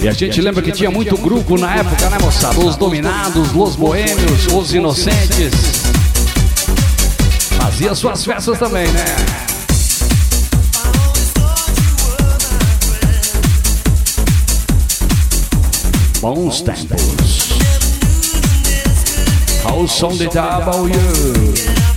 E a gente lembra que tinha muito grupo na época, né, moçada? Os Dominados, Los Boêmios, Os Inocentes. Fazia suas festas também, né? Bons tempos. How song the W.